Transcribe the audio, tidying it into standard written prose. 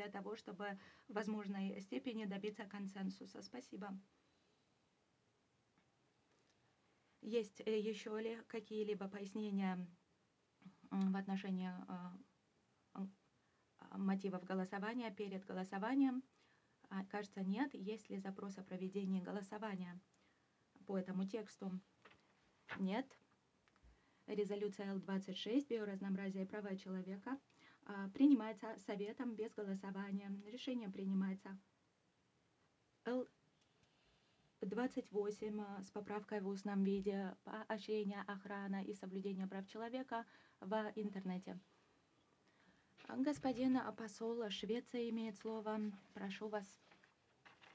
для того, чтобы в возможной степени добиться консенсуса. Спасибо. Есть еще ли какие-либо пояснения в отношении мотивов голосования перед голосованием? Кажется, нет. Есть ли запрос о проведении голосования по этому тексту? Нет. Резолюция Л-26 «Биоразнообразие и права человека» принимается Советом без голосования. Решение принимается. Л-28 с поправкой в устном виде «Поощрение, охрана и соблюдение прав человека в интернете». Господин посол Швеции имеет слово. Прошу вас.